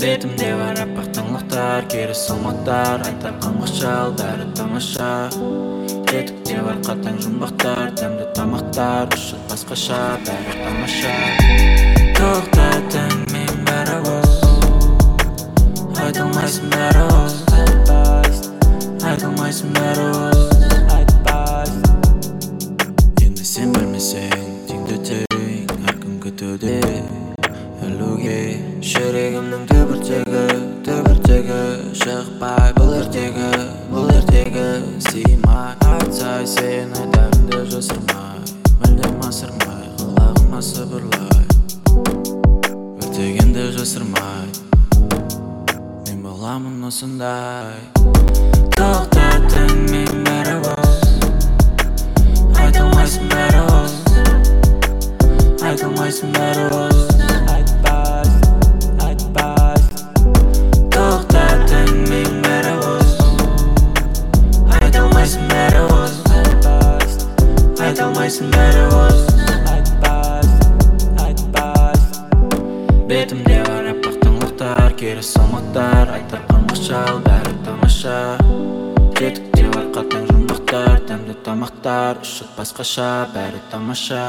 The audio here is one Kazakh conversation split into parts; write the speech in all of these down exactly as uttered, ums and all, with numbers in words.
Бетімде бар аппақ таңлықтар, кері салмақтар, айтар қаңғышал, бәрі тамаша. Етікте бар қатаң жұмбақтар, дәмді тамақтар, ұшыт басқаша, бәрі тамаша. Тоқтатың мен бәрі бос, айтылмайсың бәрі бос, айтылмайсың бәрі бос, айтпайсың. Енді сен білмесең, теңді тең, әркім күтуде өлуге. Жүрегімнің түбіртегі, түбіртегі шықпай бұл ертегі, бұл ертегі сыймай. Айтсай сен айтарыңды жасырмай, мүлдем асырмай, құлағыма сыбырлай. Өртегенді жасырмай, мен боламын осындай. Тоқтатың мен бәрі бос, айтылмайсың бәрі бос, айтылмайсың бәрі бос, айтпайсың, айтпайсың. Тоқтатың мен бәрі бос, айтылмайсың бәрі бос, айтпайсың, айтылмайсың бәрі бос, айтпайсың, айтпайсың. Бетімде бар аппақ таңлықтар, кері салмақтар, айтар қаңғышал, бәрі тамаша. Етікте бар қатаң жұмбақтар, дәмді тамақтар, ұшыт басқаша, бәрі тамаша.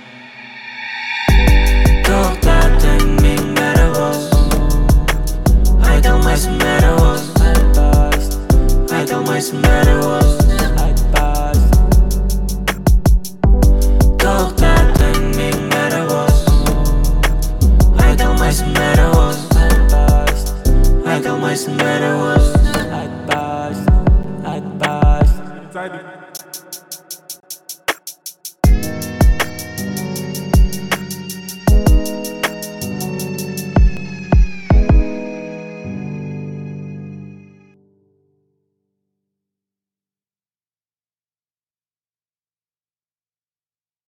Тоқтатың мен бәрі бос, айтылмайсың бәрі бос, айтпайсың, айтылмайсың бәрі бос, айтпайсың. Тоқтатың мен бәрі бос, айтылмайсың бәрі бос, айтпайсың, айтылмайсың бәрі бос, айтпайсың, айтпайсың.